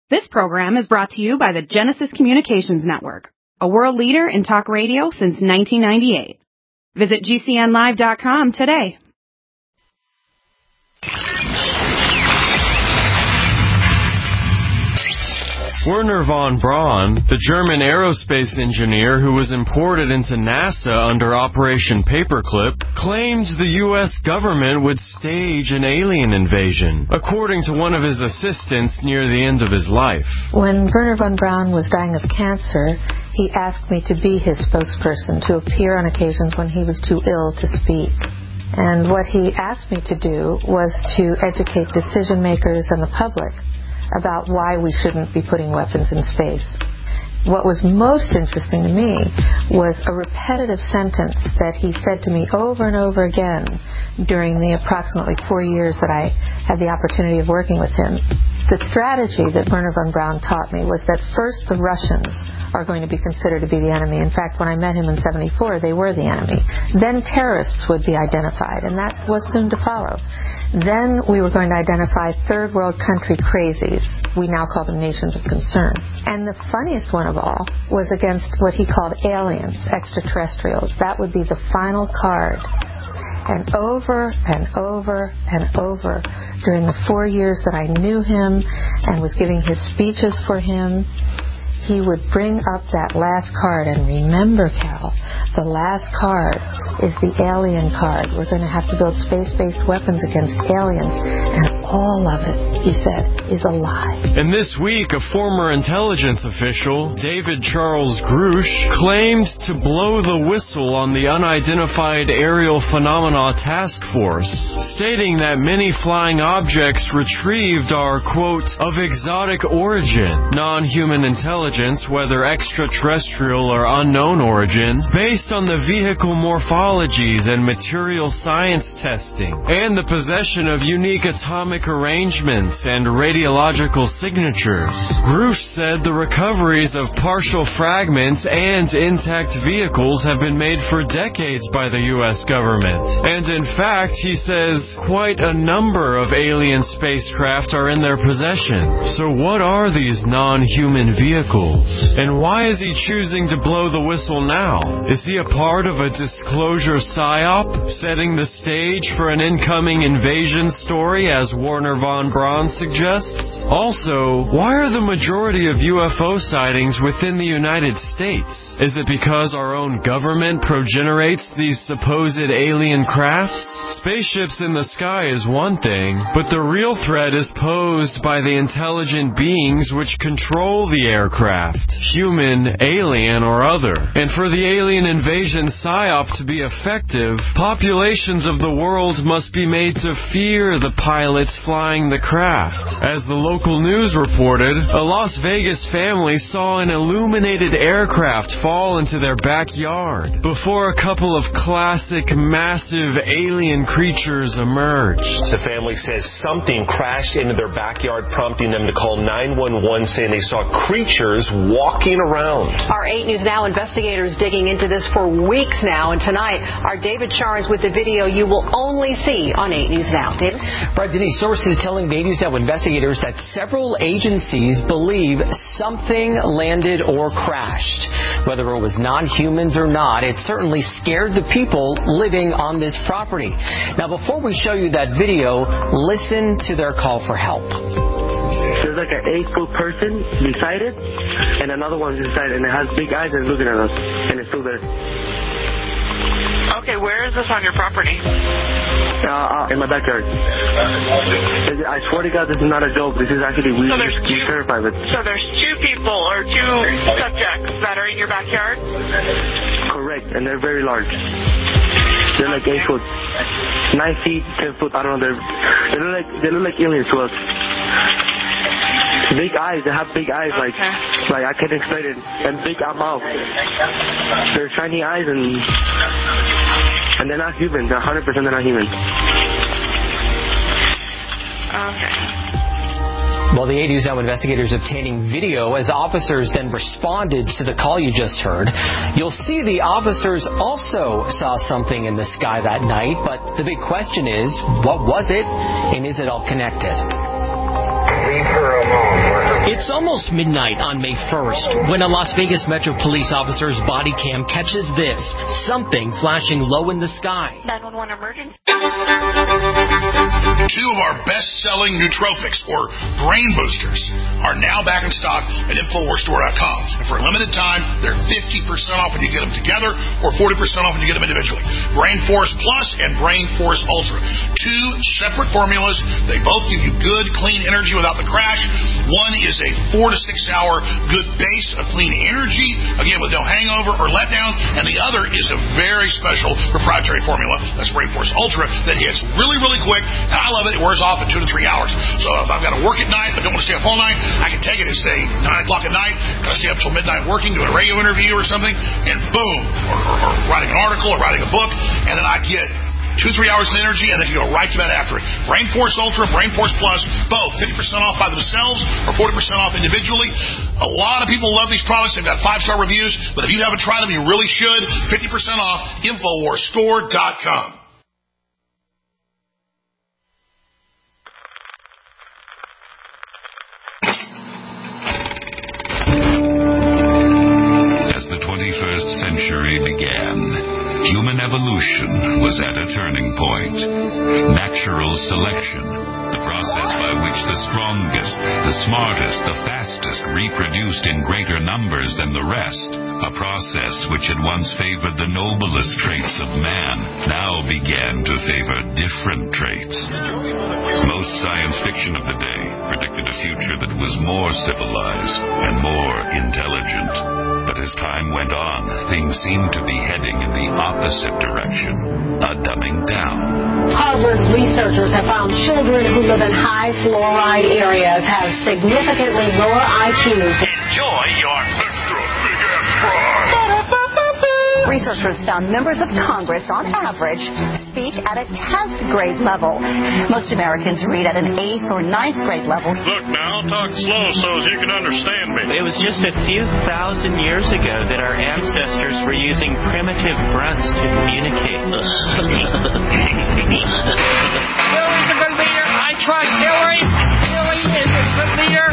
This program is brought to you by the Genesis Communications Network, a world leader in talk radio since 1998. Visit GCNlive.com today. Wernher von Braun, the German aerospace engineer who was imported into NASA under Operation Paperclip, claimed the U.S. government would stage an alien invasion, according to one of his assistants near the end of his life. When Wernher von Braun was dying of cancer, he asked me to be his spokesperson, to appear on occasions when he was too ill to speak. And what he asked me to do was to educate decision makers and the public about why we shouldn't be putting weapons in space. What was most interesting to me was a repetitive sentence that he said to me over and over again during the approximately 4 years that I had the opportunity of working with him. The strategy that Wernher von Braun taught me was that first the Russians are going to be considered to be the enemy. In fact, when I met him in '74, they were the enemy. Then terrorists would be identified, and that was soon to follow. Then we were going to identify third world country crazies. We now call them nations of concern. And the funniest one of all was against what he called aliens, extraterrestrials. That would be the final card. And over and over and over during the 4 years that I knew him and was giving his speeches for him, he would bring up that last card. And remember, Carol, the last card is the alien card. We're going to have to build space-based weapons against aliens. And all of it, he said, is a lie. And this week, a former intelligence official, David Charles Grush, claimed to blow the whistle on the Unidentified Aerial Phenomena Task Force, stating that many flying objects retrieved are, quote, of exotic origin, non-human intelligence, whether extraterrestrial or unknown origin, based on the vehicle morphologies and material science testing, and the possession of unique atomic arrangements and radiological signatures. Grush said the recoveries of partial fragments and intact vehicles have been made for decades by the U.S. government. And in fact, he says, quite a number of alien spacecraft are in their possession. So what are these non-human vehicles? And why is he choosing to blow the whistle now? Is he a part of a disclosure psyop, setting the stage for an incoming invasion story, as Wernher von Braun suggests? Also, why are the majority of UFO sightings within the United States? Is it because our own government progenerates these supposed alien crafts? Spaceships in the sky is one thing, but the real threat is posed by the intelligent beings which control the aircraft, human, alien, or other. And for the alien invasion psyop to be effective, populations of the world must be made to fear the pilots flying the craft. As the local news reported, a Las Vegas family saw an illuminated aircraft fall into their backyard before a couple of classic massive alien creatures emerged. The family says something crashed into their backyard, prompting them to call 911, saying they saw creatures walking around. Our 8 News Now investigators digging into this for weeks now, and tonight our David Charles with the video you will only see on 8 News Now. David? Right, Denise, sources telling 8 News Now investigators that several agencies believe something landed or crashed. Whether it was non-humans or not, it certainly scared the people living on this property. Now, before we show you that video, listen to their call for help. There's like an 8-foot person beside it, and another one's inside, and it has big eyes and it's looking at us, and it's still there. Okay, where is this on your property? In my backyard. I swear to God, this is not a joke. This is actually, we're terrified of it. So there's 2 people or 2 subjects that are in your backyard? Correct, and they're very large. They're like 8 foot, 9 feet, 10 foot. I don't know. They look like aliens to us. Big eyes. They have big eyes, like I can't explain it. And big mouth. They're shiny eyes, and they're not human. They're 100% they're not human. Okay. Well, the 8 News Now investigators obtaining video as officers then responded to the call you just heard. You'll see the officers also saw something in the sky that night, but the big question is, what was it, and is it all connected? Leave her alone. It's It's almost midnight on May 1st when a Las Vegas Metro police officer's body cam catches this, something flashing low in the sky. 911 emergency. Two of our best-selling nootropics, or brain boosters, are now back in stock at InfoWarsStore.com. And for a limited time, they're 50% off when you get them together or 40% off when you get them individually. Brain Force Plus and Brain Force Ultra. Two separate formulas. They both give you good, clean energy without the crash. One is a 4 to 6 hour good base of clean energy, again with no hangover or letdown, and the other is a very special proprietary formula, that's Brain Force Ultra, that hits really, really quick, and I love it. It wears off in 2 to 3 hours. So if I've got to work at night but don't want to stay up all night, I can take it at, say, 9 o'clock at night, got to stay up till midnight working, doing a radio interview or something, and boom, or writing an article or writing a book, and then I get 2-3 hours of energy, and then you go right to bed after it. Brain Force Ultra, Brain Force Plus, both 50% off by themselves or 40% off individually. A lot of people love these products. They've got 5-star reviews, but if you haven't tried them, you really should. 50% off, InfoWarsStore.com. As the 21st century began, human evolution was at a turning point. Natural selection, the process by which the strongest, the smartest, the fastest reproduced in greater numbers than the rest, a process which had once favored the noblest traits of man, now began to favor different traits. Most science fiction of the day predicted a future that was more civilized and more intelligent. But as time went on, things seemed to be heading in the opposite direction, a dumbing down. Harvard researchers have found children who live in high fluoride areas have significantly lower IQs. Enjoy your extra big-ass fry. Researchers found members of Congress, on average, speak at a 10th grade level. Most Americans read at an 8th or 9th grade level. Look now, talk slow so as you can understand me. It was just a few thousand years ago that our ancestors were using primitive grunts to communicate. Hillary's a good leader. I trust Hillary. Hillary is a good leader.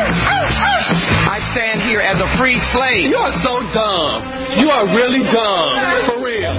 I stand here as a freed slave. You are so dumb. You are really dumb. For real.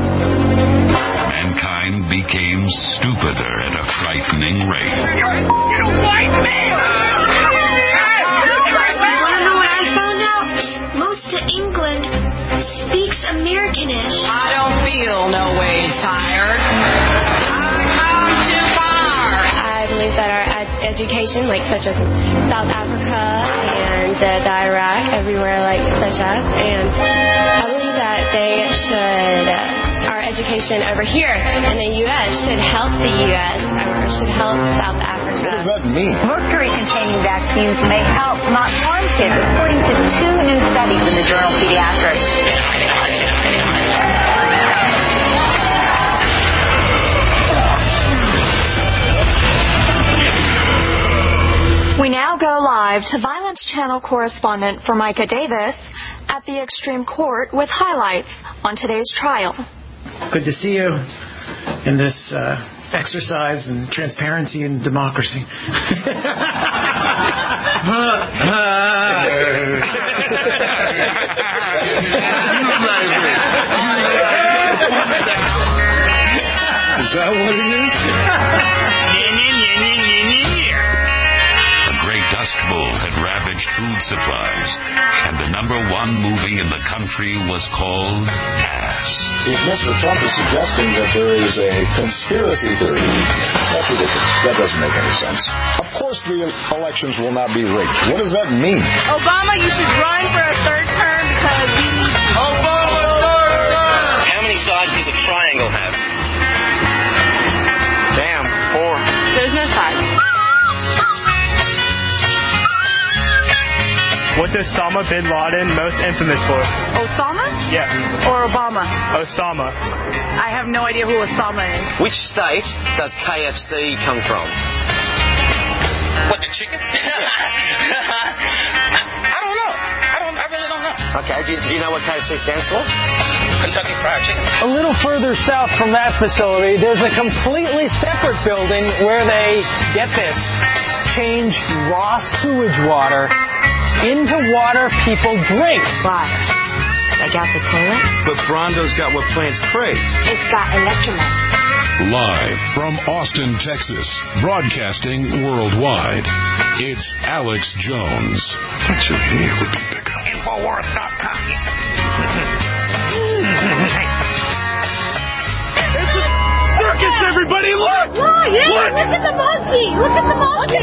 Mankind became stupider at a frightening rate. You white man! You want to know what I found out? Most of England speaks Americanish. I don't feel no ways tired. I've come too far. I believe that our education, like such as South Africa and the Iraq, everywhere like such as, and I believe that they should, our education over here in the U.S. should help the U.S. or should help South Africa. What does that mean? Mercury-containing vaccines may help, not harm kids, according to 2 new studies in the journal Pediatrics. We now go live to Violence Channel correspondent Formika Davis at the Extreme Court with highlights on today's trial. Good to see you in this exercise in transparency and democracy. Is that what it is? Dust Bowl had ravaged food supplies, and the #1 movie in the country was called Ass. If Mr. Trump is suggesting that there is a conspiracy theory, that's ridiculous. That doesn't make any sense. Of course the elections will not be rigged. What does that mean? Obama, you should run for a 3rd term because we need Obama 3rd term! How many sides does a triangle have? Damn, 4. There's no sides. What's Osama bin Laden most infamous for? Osama? Yeah. Or Obama? Osama. I have no idea who Osama is. Which state does KFC come from? What, the chicken? I don't know. I really don't know. Okay, do you know what KFC stands for? Kentucky Fried Chicken. A little further south from that facility, there's a completely separate building where they, get this, change raw sewage water into water people drink. Why? I got the toilet? But Brondo's got what plants crave. It's got electrolytes. Live from Austin, Texas, broadcasting worldwide, it's Alex Jones. What's your hair would be bigger? Infowars.com. It's a circus, everybody! Look! Look at the monkey! Look at the monkey!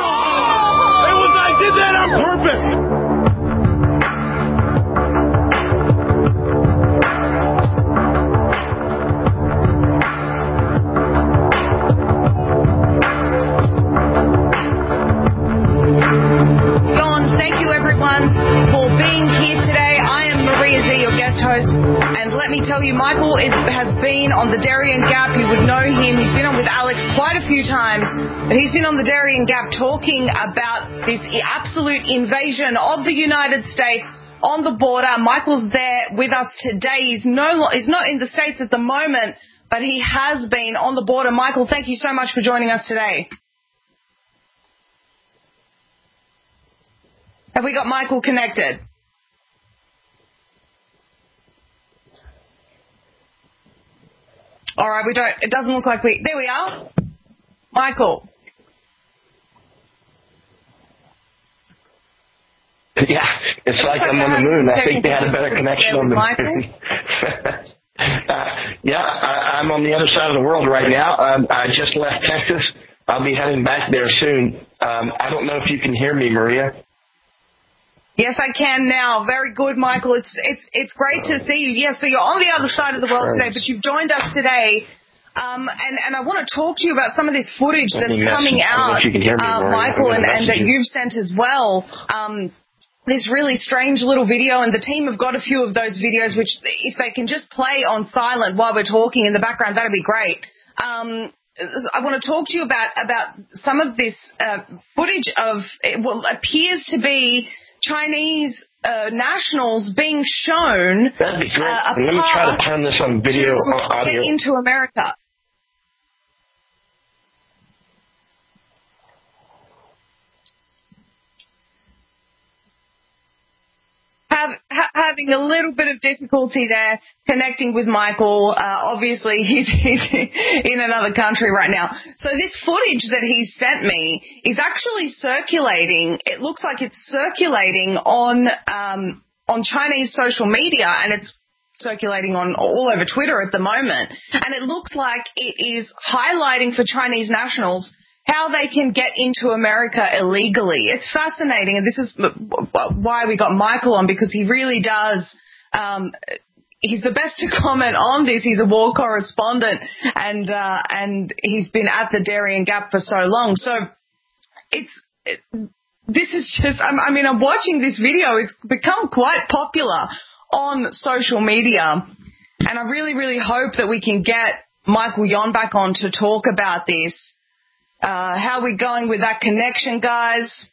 I did that on purpose! For being here today. I am Maria Z, your guest host, and let me tell you, Michael has been on the Darien Gap. You would know him. He's been on with Alex quite a few times, but he's been on the Darien Gap talking about this absolute invasion of the United States on the border. Michael's there with us today. He's not in the States at the moment, but he has been on the border. Michael, thank you so much for joining us today. Have we got Michael connected? All right, it doesn't look like there we are. Michael. Yeah, it's like I'm on the moon. I think they had a better connection on the moon. Yeah, I'm on the other side of the world right now. I just left Texas. I'll be heading back there soon. I don't know if you can hear me, Maria. Yes, I can now. Very good, Michael. It's great to see you. Yes, so you're on the other side of the world today, but you've joined us today. And I want to talk to you about some of this footage that's coming out, Michael, and that you've sent as well. This really strange little video, and the team have got a few of those videos, which if they can just play on silent while we're talking in the background, that'd be great. I want to talk to you about some of this footage of what appears to be Chinese nationals being shown. That'd be great. Let me try to turn this on video or audio. Get into America. Having a little bit of difficulty there connecting with Michael. Obviously, he's in another country right now. So this footage that he sent me is actually circulating. It looks like it's circulating on Chinese social media, and it's circulating on all over Twitter at the moment. And it looks like it is highlighting for Chinese nationals how they can get into America illegally. It's fascinating, and this is why we got Michael on, because he really does. He's the best to comment on this. He's a war correspondent, and he's been at the Darien Gap for so long. So this is just. I mean, I'm watching this video. It's become quite popular on social media, and I really, really hope that we can get Michael Yon back on to talk about this. How are we going with that connection, guys?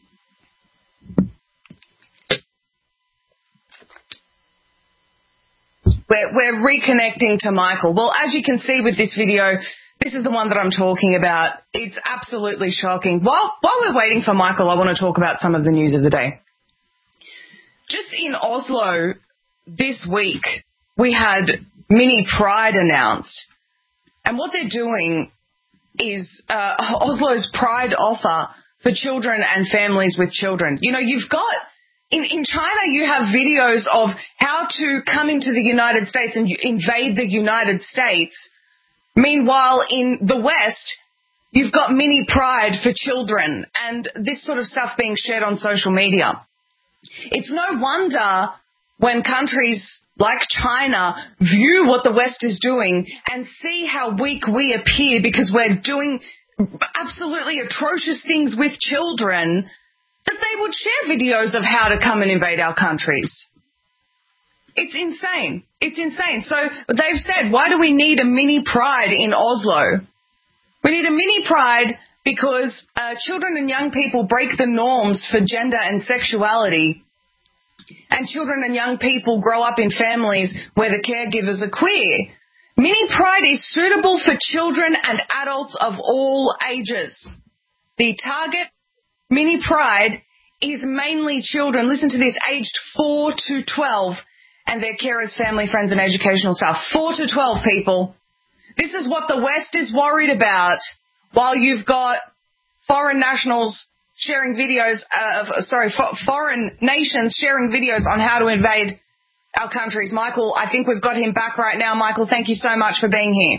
We're reconnecting to Michael. Well, as you can see with this video, this is the one that I'm talking about. It's absolutely shocking. While we're waiting for Michael, I want to talk about some of the news of the day. Just in Oslo this week, we had Mini Pride announced. And what they're doing is Oslo's Pride offer for children and families with children. You know, you've got, in China, you have videos of how to come into the United States and invade the United States. Meanwhile, in the West, you've got Mini Pride for children and this sort of stuff being shared on social media. It's no wonder when countries like China view what the West is doing and see how weak we appear because we're doing absolutely atrocious things with children, that they would share videos of how to come and invade our countries. It's insane. It's insane. So they've said, why do we need a Mini Pride in Oslo? We need a Mini Pride because children and young people break the norms for gender and sexuality. And children and young people grow up in families where the caregivers are queer. Mini Pride is suitable for children and adults of all ages. The target Mini Pride is mainly children. Listen to this, aged 4 to 12, and their carers, family, friends, and educational staff. 4 to 12 people. This is what the West is worried about, while you've got foreign nationals sharing videos, foreign nations sharing videos on how to invade our countries. Michael, I think we've got him back right now. Michael, thank you so much for being here.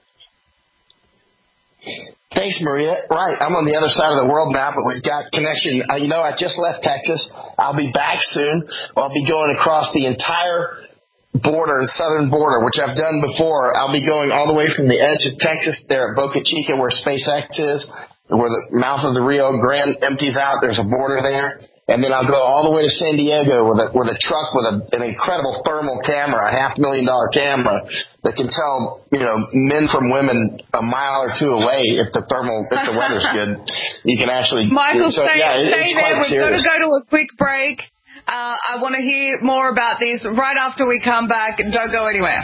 Thanks, Maria. Right, I'm on the other side of the world now, but we've got connection. I just left Texas. I'll be back soon. I'll be going across the entire border, the southern border, which I've done before. I'll be going all the way from the edge of Texas there at Boca Chica, where SpaceX is, where the mouth of the Rio Grande empties out. There's a border there. And then I'll go all the way to San Diego with a truck with an incredible thermal camera, a $500,000 camera that can tell, men from women a mile or two away if the weather's good. You can actually. Michael, stay there. We've serious. got to go to a quick break. I want to hear more about this right after we come back. Don't go anywhere.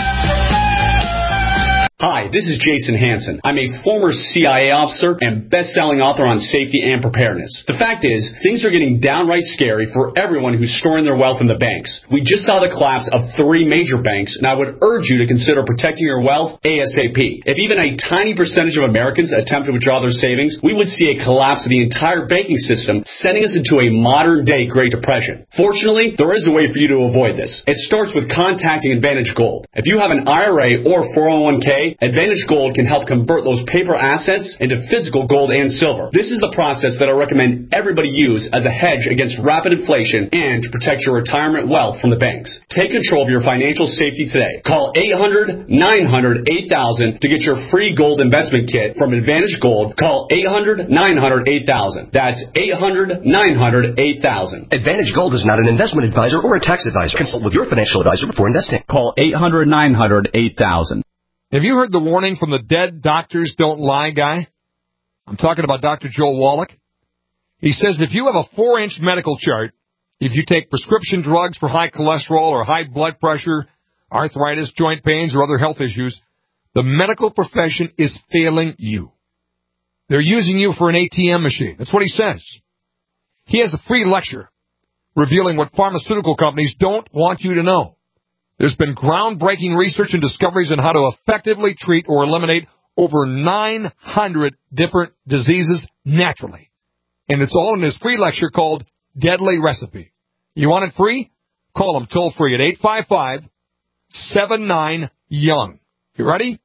Hi, this is Jason Hansen. I'm a former CIA officer and best-selling author on safety and preparedness. The fact is, things are getting downright scary for everyone who's storing their wealth in the banks. We just saw the collapse of 3 major banks, and I would urge you to consider protecting your wealth ASAP. If even a tiny percentage of Americans attempt to withdraw their savings, we would see a collapse of the entire banking system, sending us into a modern-day Great Depression. Fortunately, there is a way for you to avoid this. It starts with contacting Advantage Gold. If you have an IRA or 401k, Advantage Gold can help convert those paper assets into physical gold and silver. This is the process that I recommend everybody use as a hedge against rapid inflation and to protect your retirement wealth from the banks. Take control of your financial safety today. Call 800-900-8000 to get your free gold investment kit from Advantage Gold. Call 800-900-8000. That's 800-900-8000. Advantage Gold is not an investment advisor or a tax advisor. Consult with your financial advisor before investing. Call 800-900-8000. Have you heard the warning from the dead doctors don't lie guy? I'm talking about Dr. Joel Wallach. He says if you have a 4-inch medical chart, if you take prescription drugs for high cholesterol or high blood pressure, arthritis, joint pains, or other health issues, the medical profession is failing you. They're using you for an ATM machine. That's what he says. He has a free lecture revealing what pharmaceutical companies don't want you to know. There's been groundbreaking research and discoveries on how to effectively treat or eliminate over 900 different diseases naturally. And it's all in this free lecture called Deadly Recipe. You want it free? Call them toll free at 855-79-YOUNG. You ready?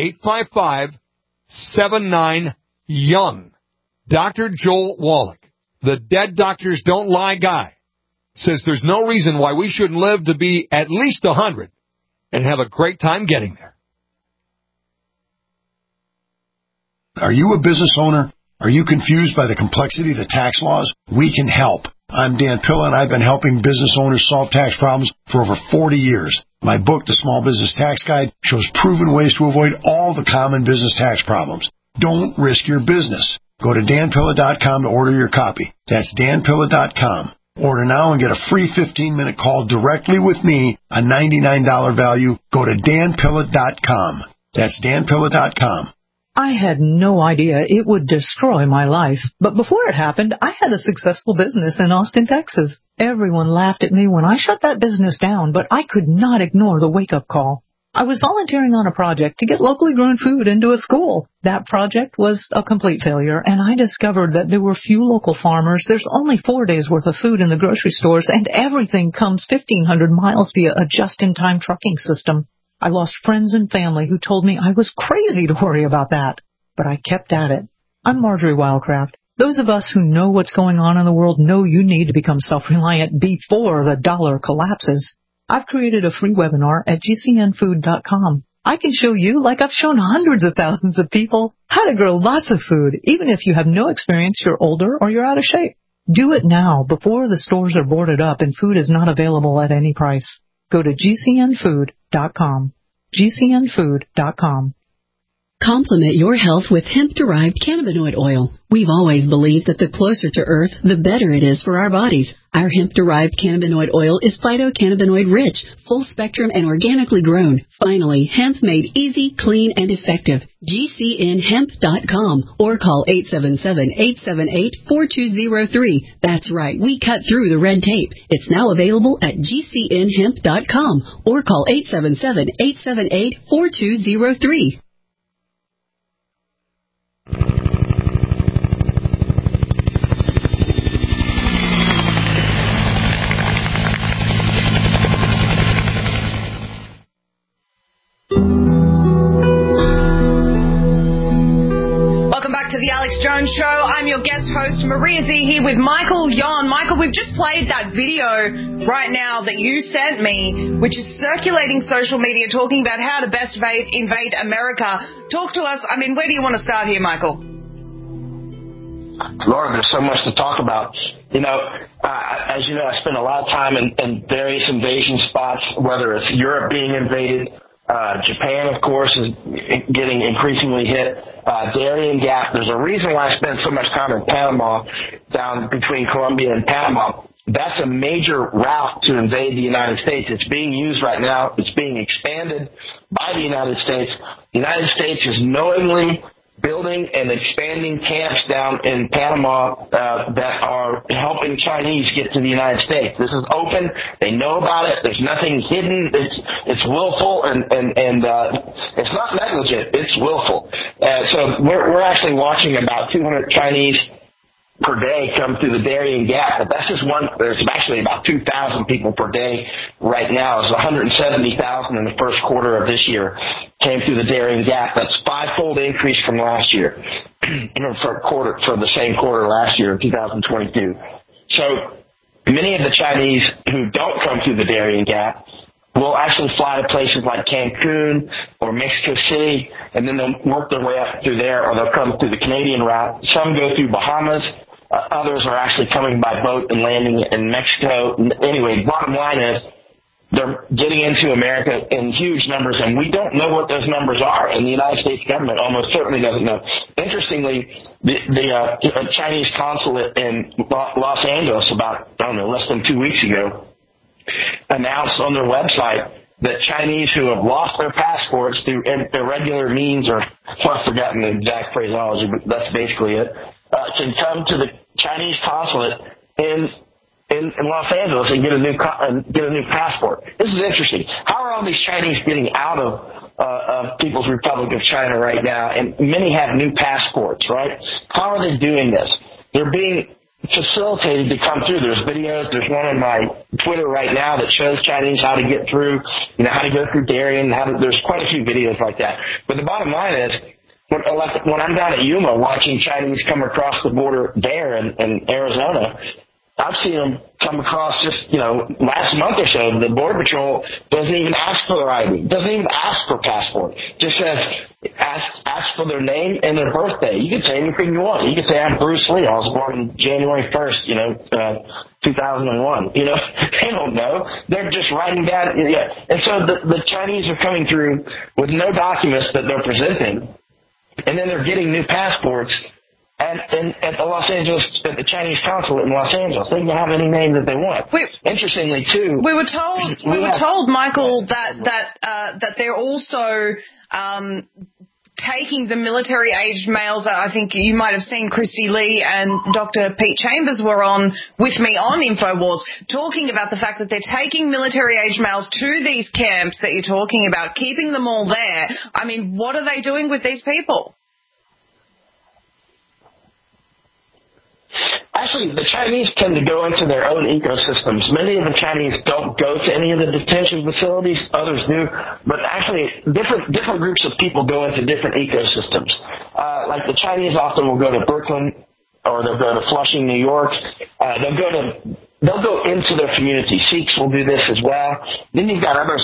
855-79-YOUNG. Dr. Joel Wallach, the Dead Doctors Don't Lie guy, says there's no reason why we shouldn't live to be at least 100 and have a great time getting there. Are you a business owner? Are you confused by the complexity of the tax laws? We can help. I'm Dan Pilla, and I've been helping business owners solve tax problems for over 40 years. My book, The Small Business Tax Guide, shows proven ways to avoid all the common business tax problems. Don't risk your business. Go to danpilla.com to order your copy. That's danpilla.com. Order now and get a free 15-minute call directly with me, a $99 value. Go to danpilla.com. That's danpilla.com. I had no idea it would destroy my life. But before it happened, I had a successful business in Austin, Texas. Everyone laughed at me when I shut that business down, but I could not ignore the wake-up call. I was volunteering on a project to get locally grown food into a school. That project was a complete failure, and I discovered that there were few local farmers. There's only 4 days' worth of food in the grocery stores, and everything comes 1,500 miles via a just-in-time trucking system. I lost friends and family who told me I was crazy to worry about that. But I kept at it. I'm Marjorie Wildcraft. Those of us who know what's going on in the world know you need to become self-reliant before the dollar collapses. I've created a free webinar at gcnfood.com. I can show you, like I've shown hundreds of thousands of people, how to grow lots of food, even if you have no experience, you're older, or you're out of shape. Do it now before the stores are boarded up and food is not available at any price. Go to gcnfood.com. gcnfood.com. Complement your health with hemp-derived cannabinoid oil. We've always believed that the closer to Earth, the better it is for our bodies. Our hemp-derived cannabinoid oil is phytocannabinoid-rich, full-spectrum, and organically grown. Finally, hemp made easy, clean, and effective. GCNhemp.com or call 877-878-4203. That's right, we cut through the red tape. It's now available at GCNhemp.com or call 877-878-4203. Welcome back to the Alex Jones Show. I'm your guest host, Maria Z, here with Michael Yon. Michael, we've just played that video right now that you sent me, which is circulating social media, talking about how to best invade America. Talk to us. I mean, where do you want to start here, Michael? Lord, there's so much to talk about. You know, as you know, I spend a lot of time in various invasion spots, whether it's Europe being invaded, Japan, of course, is getting increasingly hit. Darien Gap. There's a reason why I spend so much time in Panama, down between Colombia and Panama. That's a major route to invade the United States. It's being used right now. It's being expanded by the United States. The United States is knowingly building and expanding camps down in Panama that are helping Chinese get to the United States. This is open. They know about it. There's nothing hidden. It's willful and it's not negligent. It's willful. So we're actually watching about 200 Chinese per day come through the Darien Gap, but that's just one. There's actually about 2,000 people per day right now. It's 170,000 in the first quarter of this year came through the Darien Gap. That's five-fold increase from last year, for the same quarter last year, 2022. So many of the Chinese who don't come through the Darien Gap will actually fly to places like Cancun or Mexico City, and then they'll work their way up through there, or they'll come through the Canadian route. Some go through Bahamas. Others are actually coming by boat and landing in Mexico. Anyway, bottom line is they're getting into America in huge numbers, and we don't know what those numbers are, and the United States government almost certainly doesn't know. Interestingly, the Chinese consulate in Los Angeles about, less than 2 weeks ago announced on their website that Chinese who have lost their passports through irregular means, or I've forgotten the exact phraseology, but that's basically it, can come to the Chinese consulate in Los Angeles and get a new passport. This is interesting. How are all these Chinese getting out of People's Republic of China right now? And many have new passports, right? How are they doing this? They're being facilitated to come through. There's videos. There's one on my Twitter right now that shows Chinese how to get through, how to go through Darien. There's quite a few videos like that. But the bottom line is, when I'm down at Yuma watching Chinese come across the border there in Arizona, I've seen them come across just, last month or so. The Border Patrol doesn't even ask for their ID, doesn't even ask for passport. Just says, ask for their name and their birthday. You can say anything you want. You can say, I'm Bruce Lee. I was born January 1st, 2001. They don't know. They're just writing down. Yeah. And so the Chinese are coming through with no documents that they're presenting. And then they're getting new passports at the Chinese consulate in Los Angeles. They can have any name that they want. Interestingly, too, we were told, Michael, that they're also taking the military-aged males. I think you might have seen Christy Lee and Dr. Pete Chambers were on with me on InfoWars talking about the fact that they're taking military-aged males to these camps that you're talking about, keeping them all there. I mean, what are they doing with these people? Actually, the Chinese tend to go into their own ecosystems. Many of the Chinese don't go to any of the detention facilities. Others do. But actually, different groups of people go into different ecosystems. Like the Chinese often will go to Brooklyn, or they'll go to Flushing, New York. They'll go into their community. Sikhs will do this as well. Then you've got others like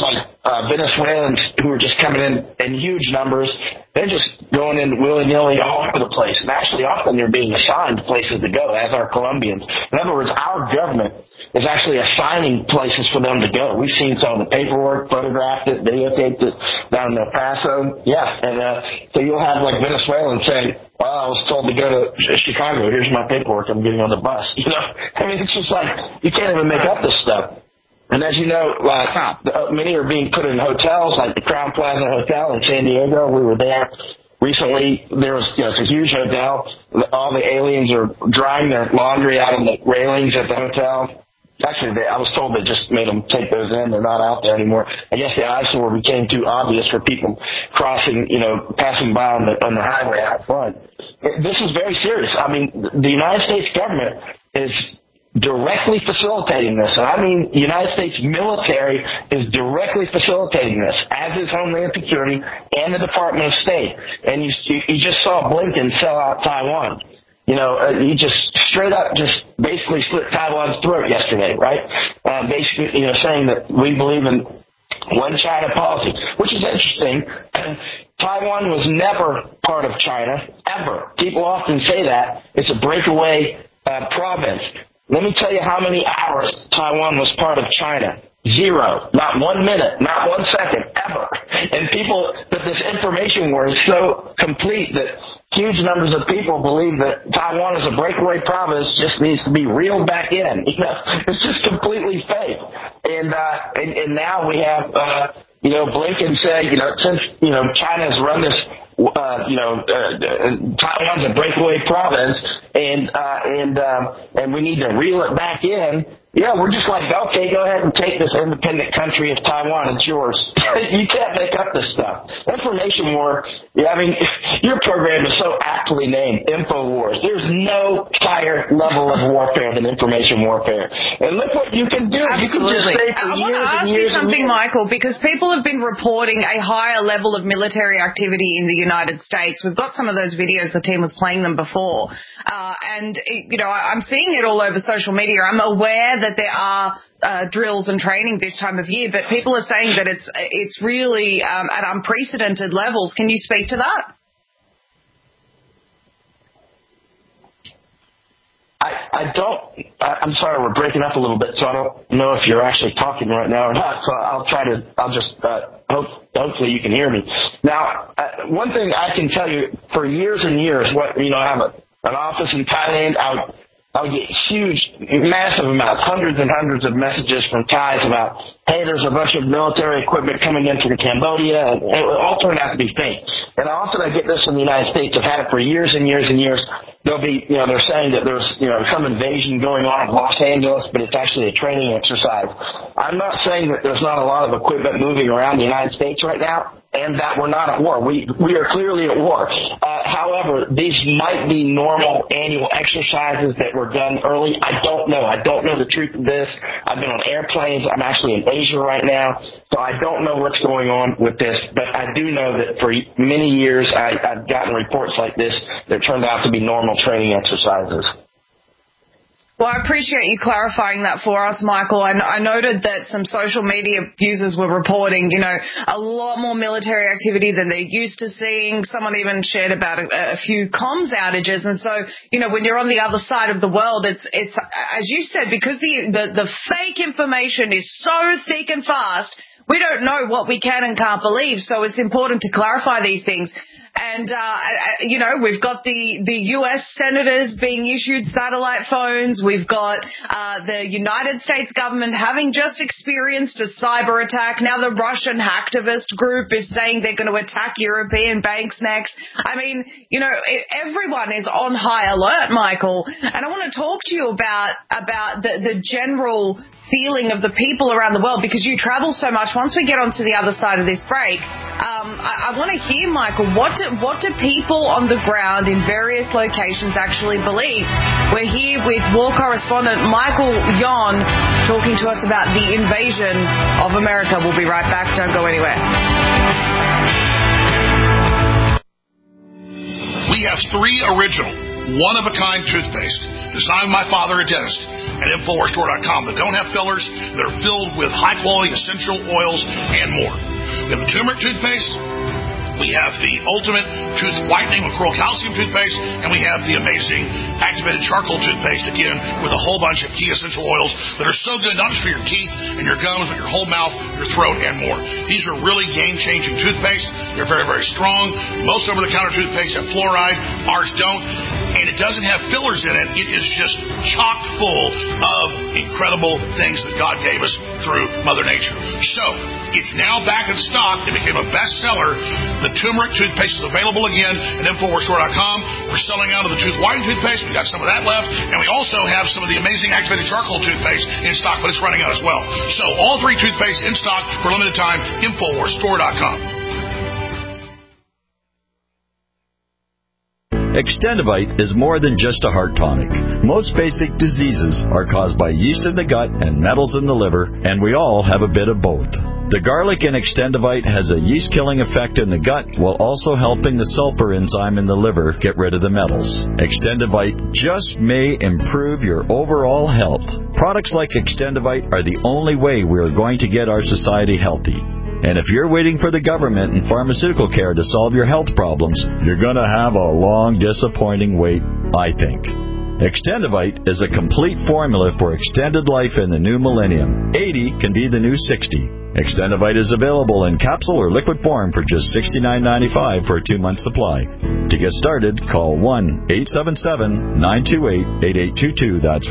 Venezuelans who are just coming in huge numbers. They're just going in willy-nilly all over the place. And actually, often they're being assigned places to go, as are Colombians. In other words, our government is actually assigning places for them to go. We've seen some of the paperwork, photographed it, videotaped it down in El Paso. Yeah, and so you'll have like Venezuelans saying, well, I was told to go to Chicago. Here's my paperwork. I'm getting on the bus. You know, I mean, it's just like you can't even make up this stuff. And as you know, many are being put in hotels, like the Crown Plaza Hotel in San Diego. We were there recently. There was, it's a huge hotel. All the aliens are drying their laundry out on the railings at the hotel. Actually, I was told they just made them take those in. They're not out there anymore. I guess the eyesore became too obvious for people crossing, passing by on the highway out front. This is very serious. I mean, the United States government is directly facilitating this. And I mean, the United States military is directly facilitating this, as is Homeland Security and the Department of State. And you just saw Blinken sell out Taiwan. He just straight up just basically slit Taiwan's throat yesterday, right? Basically, saying that we believe in one China policy, which is interesting. Taiwan was never part of China, ever. People often say that. It's a breakaway province. Let me tell you how many hours Taiwan was part of China. 0. Not 1 minute, not 1 second, ever. And but this information war is so complete that huge numbers of people believe that Taiwan is a breakaway province, just needs to be reeled back in. It's just completely fake. And now we have, Blinken said, since, China has run this, Taiwan's a breakaway province, and we need to reel it back in. Yeah, we're just like, okay, go ahead and take this independent country of Taiwan. It's yours. You can't make up this stuff. Information war, I mean, your program is so aptly named, InfoWars. There's no higher level of warfare than information warfare. And look what you can do. Absolutely. You can just say for I want to ask you something, Michael, because people have been reporting a higher level of military activity in the United States. We've got some of those videos. The team was playing them before. I'm seeing it all over social media. I'm aware that there are drills and training this time of year, but people are saying that it's really at unprecedented levels. Can you speak to that? I'm sorry, we're breaking up a little bit, so I don't know if you're actually talking right now or not, so hopefully you can hear me. Now, one thing I can tell you, for years and years, I have an office in Thailand. I would get huge, massive amounts, hundreds and hundreds of messages from Thais about, hey, there's a bunch of military equipment coming in from Cambodia, and it all turned out to be fake. And often I get this from the United States. I've had it for years and years and years. They'll be, they're saying that there's, some invasion going on in Los Angeles, but it's actually a training exercise. I'm not saying that there's not a lot of equipment moving around the United States right now, and that we're not at war. We are clearly at war. However, these might be normal annual exercises that were done early. I don't know. I don't know the truth of this. I've been on airplanes. I'm actually in Asia right now, so I don't know what's going on with this. But I do know that for many years I've gotten reports like this that turned out to be normal training exercises. Well, I appreciate you clarifying that for us, Michael. I noted that some social media users were reporting, a lot more military activity than they're used to seeing. Someone even shared about a few comms outages. And so, when you're on the other side of the world, it's as you said, because the fake information is so thick and fast, we don't know what we can and can't believe. So it's important to clarify these things. And, we've got the U.S. senators being issued satellite phones. We've got the United States government having just experienced a cyber attack. Now the Russian hacktivist group is saying they're going to attack European banks next. I mean, everyone is on high alert, Michael. And I want to talk to you about the general feeling of the people around the world, because you travel so much. Once we get onto the other side of this break, I want to hear, Michael, what do people on the ground in various locations actually believe? We're here with war correspondent Michael Yon talking to us about the invasion of America. We'll be right back. Don't go anywhere. We have 3 original, one-of-a-kind toothpaste designed by my father, a dentist, at InfoWarsStore.com that don't have fillers, that are filled with high-quality essential oils and more. We have the turmeric toothpaste. We have the ultimate tooth whitening with Coral Calcium toothpaste, and we have the amazing activated charcoal toothpaste, again, with a whole bunch of key essential oils that are so good, not just for your teeth and your gums, but your whole mouth, your throat, and more. These are really game-changing toothpaste. They're very, very strong. Most over-the-counter toothpaste have fluoride. Ours don't. And it doesn't have fillers in it. It is just chock full of incredible things that God gave us through Mother Nature. So, it's now back in stock. It became a bestseller. The turmeric toothpaste is available again at InfoWarsStore.com. We're selling out of the tooth whitening toothpaste. We got some of that left. And we also have some of the amazing activated charcoal toothpaste in stock, but it's running out as well. So, all three toothpastes in stock for a limited time. InfoWarsStore.com. Extendivite is more than just a heart tonic. Most basic diseases are caused by yeast in the gut and metals in the liver, and we all have a bit of both. The garlic in Extendivite has a yeast-killing effect in the gut while also helping the sulfur enzyme in the liver get rid of the metals. Extendivite just may improve your overall health. Products like Extendivite are the only way we are going to get our society healthy. And if you're waiting for the government and pharmaceutical care to solve your health problems, you're going to have a long, disappointing wait, I think. Extendivite is a complete formula for extended life in the new millennium. 80 can be the new 60. Extendivite is available in capsule or liquid form for just $69.95 for a 2-month supply. To get started, call 1-877-928-8822. That's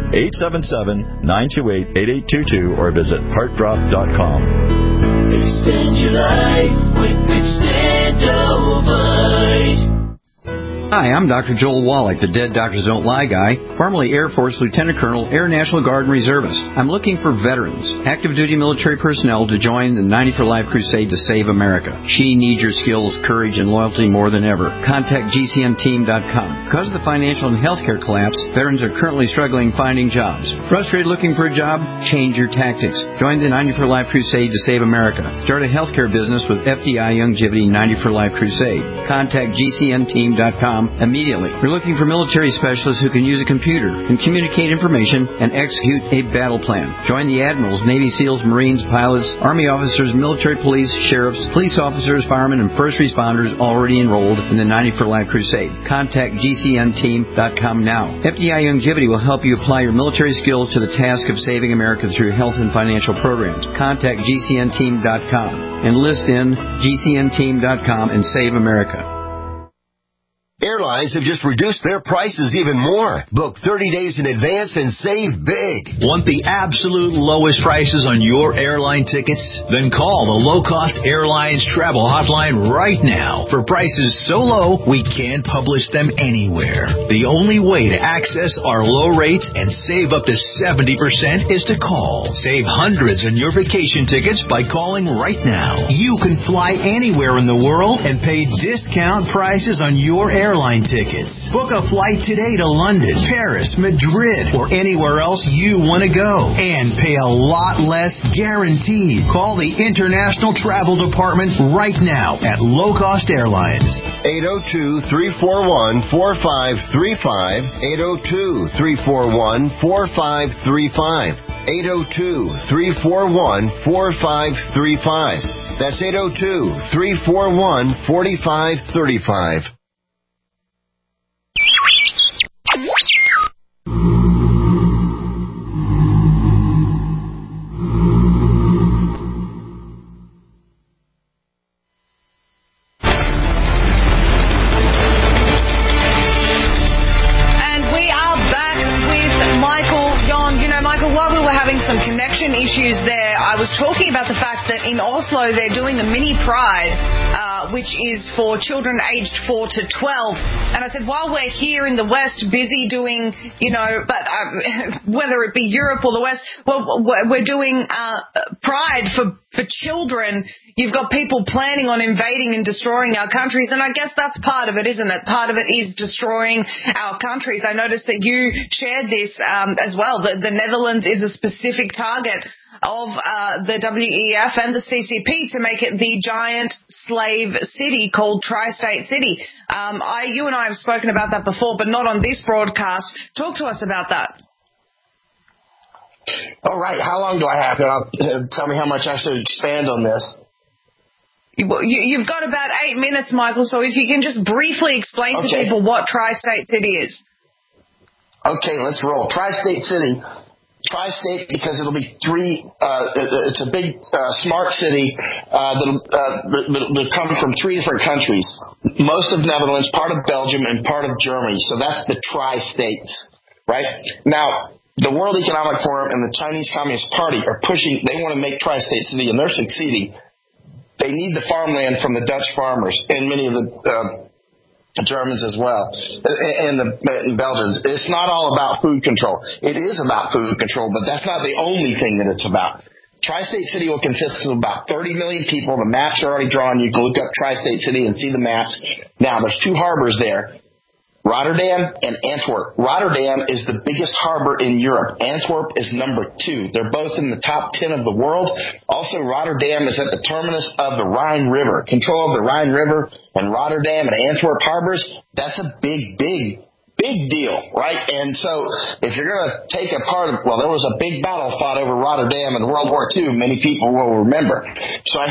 1-877-928-8822 or visit heartdrop.com. Extend your life with Extendivite. Hi, I'm Dr. Joel Wallach, the Dead Doctors Don't Lie guy, formerly Air Force Lieutenant Colonel, Air National Guard and Reservist. I'm looking for veterans, active duty military personnel to join the 90 for Life crusade to save America. She needs your skills, courage, and loyalty more than ever. Contact GCNteam.com. Because of the financial and healthcare collapse, veterans are currently struggling finding jobs. Frustrated looking for a job? Change your tactics. Join the 90 for Life crusade to save America. Start a healthcare business with FDI Youngevity 90 for Life crusade. Contact GCNteam.com immediately. We're looking for military specialists who can use a computer and communicate information and execute a battle plan. Join the admirals, Navy SEALs, Marines, pilots, Army officers, military police, sheriffs, police officers, firemen, and first responders already enrolled in the 90 for Life crusade. Contact GCNteam.com now. FDI Youngevity will help you apply your military skills to the task of saving America through health and financial programs. Contact GCNteam.com. Enlist in GCNteam.com and save America. Airlines have just reduced their prices even more. Book 30 days in advance and save big. Want the absolute lowest prices on your airline tickets? Then call the Low Cost Airlines Travel Hotline right now for prices so low we can't publish them anywhere. The only way to access our low rates and save up to 70% is to call. Save hundreds on your vacation tickets by calling right now. You can fly anywhere in the world and pay discount prices on your airline tickets. Book a flight today to London, Paris, Madrid, or anywhere else you want to go and pay a lot less guaranteed. Call the International Travel Department right now at Low Cost Airlines. 802-341-4535. 802-341-4535. 802-341-4535. That's 802-341-4535. Connection issues there. I was talking about the fact that in Oslo they're doing a mini Pride, which is for children aged 4 to 12. And I said, while we're here in the West busy doing, but whether it be Europe or the West, well, we're doing Pride for children. You've got people planning on invading and destroying our countries, and I guess that's part of it, isn't it? Part of it is destroying our countries. I noticed that you shared this as well, that the Netherlands is a specific target of the WEF and the CCP to make it the giant slave city called Tri-State City. You and I have spoken about that before, but not on this broadcast. Talk to us about that. All right. How long do I have? Tell me how much I should expand on this. You've got about 8 minutes, Michael, so if you can just briefly explain to people what Tri-State City is. Okay, let's roll. Tri-State City. Tri-State because it'll be it's a big, smart city that'll come from 3 different countries. Most of Netherlands, part of Belgium, and part of Germany. So that's the Tri-States, right? Now, the World Economic Forum and the Chinese Communist Party are pushing, they want to make Tri-State City, and they're succeeding. They need the farmland from the Dutch farmers and many of the Germans as well, and the Belgians. It's not all about food control. It is about food control, but that's not the only thing that it's about. Tri-State City will consist of about 30 million people. The maps are already drawn. You can look up Tri-State City and see the maps. Now, there's 2 harbors there. Rotterdam and Antwerp. Rotterdam is the biggest harbor in Europe. Antwerp is number 2. They're both in the top 10 of the world. Also, Rotterdam is at the terminus of the Rhine River. Control of the Rhine River and Rotterdam and Antwerp harbors, that's a big deal, right? And so if you're going to take a part of, there was a big battle fought over Rotterdam in World War II. Many people will remember. So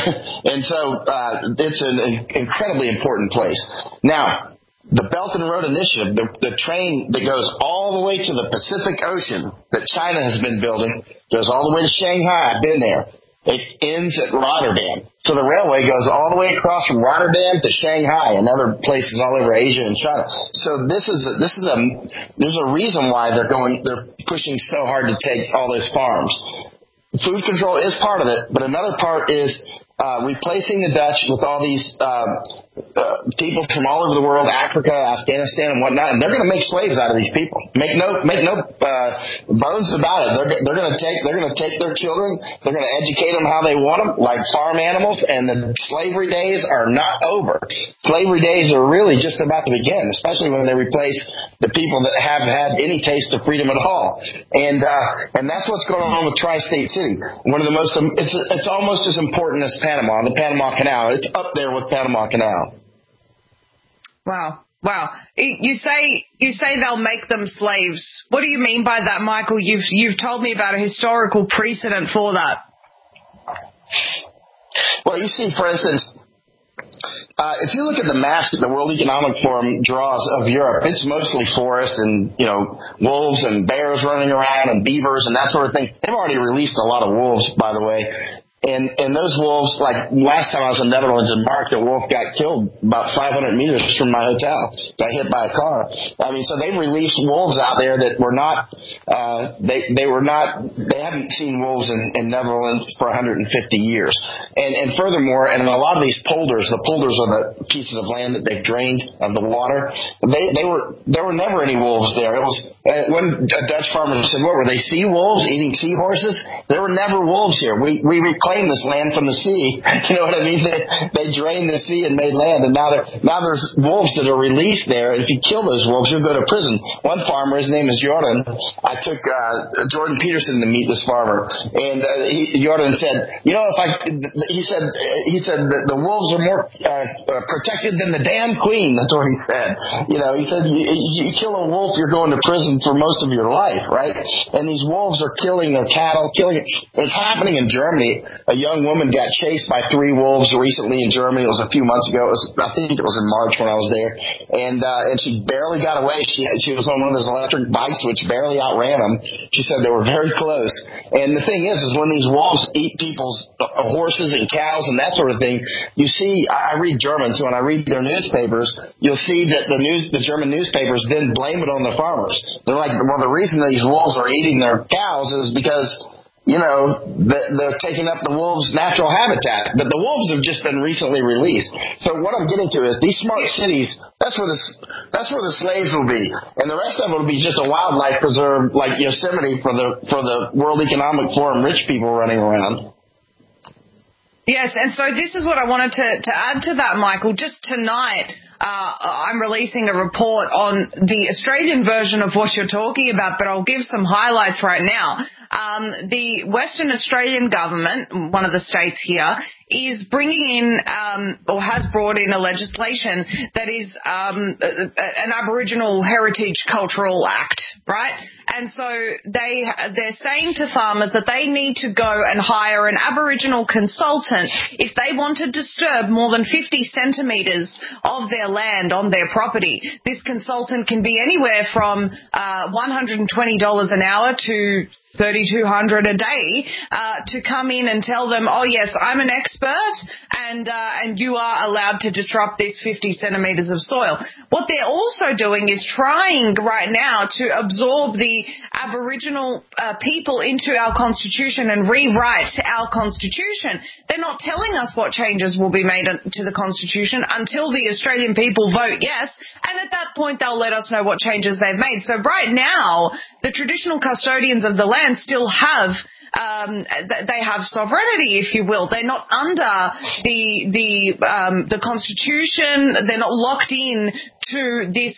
it's an incredibly important place. Now, the Belt and Road Initiative, the train that goes all the way to the Pacific Ocean that China has been building, goes all the way to Shanghai. I've been there. It ends at Rotterdam. So the railway goes all the way across from Rotterdam to Shanghai and other places all over Asia and China. So there's a reason why they're pushing so hard to take all those farms. Food control is part of it, but another part is replacing the Dutch with all these people from all over the world, Africa, Afghanistan, and whatnot, and they're going to make slaves out of these people. Make no bones about it. They're going to take their children. They're going to educate them how they want them, like farm animals. And the slavery days are not over. Slavery days are really just about to begin, especially when they replace the people that have had any taste of freedom at all. And that's what's going on with Tri-State City. One of the most, it's almost as important as Panama, the Panama Canal. It's up there with Panama Canal. Wow. You say they'll make them slaves. What do you mean by that, Michael? You've told me about a historical precedent for that. Well, you see, for instance, if you look at the maps that the World Economic Forum draws of Europe, it's mostly forest and, wolves and bears running around and beavers and that sort of thing. They've already released a lot of wolves, by the way. And those wolves, like last time I was in the Netherlands in March, a wolf got killed about 500 meters from my hotel. Got hit by a car. I mean, so they've released wolves out there that were not, they haven't seen wolves in Netherlands for 150 years. And furthermore, and in a lot of these polders, the polders are the pieces of land that they've drained of the water. There were never any wolves there. It was, when a Dutch farmer said, what were they, sea wolves eating seahorses? There were never wolves here. We reclaimed this land from the sea. You know what I mean? They drained the sea and made land, and now there's wolves that are released there. And if you kill those wolves, you'll go to prison. One farmer, his name is Jordan. I took Jordan Peterson to meet this farmer, and Jordan said, he said that the wolves are more protected than the damn queen. That's what he said. He said you kill a wolf, you're going to prison for most of your life, right? And these wolves are killing their cattle, it's happening in Germany. A young woman got chased by 3 wolves recently in Germany. It was a few months ago. I think it was in March when I was there. And she barely got away. She was on one of those electric bikes which barely outran them. She said they were very close. And the thing is when these wolves eat people's horses and cows and that sort of thing, you see, I read German, so when I read their newspapers, you'll see that the German newspapers then blame it on the farmers. They're like, well, the reason these wolves are eating their cows is because they're taking up the wolves' natural habitat. But the wolves have just been recently released. So what I'm getting to is these smart cities, that's where the slaves will be. And the rest of it will be just a wildlife preserve like Yosemite for the World Economic Forum rich people running around. Yes, and so this is what I wanted to add to that, Michael. Just tonight, I'm releasing a report on the Australian version of what you're talking about, but I'll give some highlights right now. the Western Australian government, one of the states here, is bringing in or has brought in a legislation that is an Aboriginal Heritage Cultural Act, right? And so they're saying to farmers that they need to go and hire an Aboriginal consultant if they want to disturb more than 50 centimetres of their land on their property. This consultant can be anywhere from $120 an hour to $3,200 a day to come in and tell them, oh yes, I'm an expert and you are allowed to disrupt this 50 centimetres of soil. What they're also doing is trying right now to absorb the Aboriginal people into our Constitution and rewrite our Constitution. They're not telling us what changes will be made to the Constitution until the Australian people vote yes, and at that point they'll let us know what changes they've made. So right now, the traditional custodians of the land still have they have sovereignty, if you will. They're not under the Constitution. They're not locked in to this,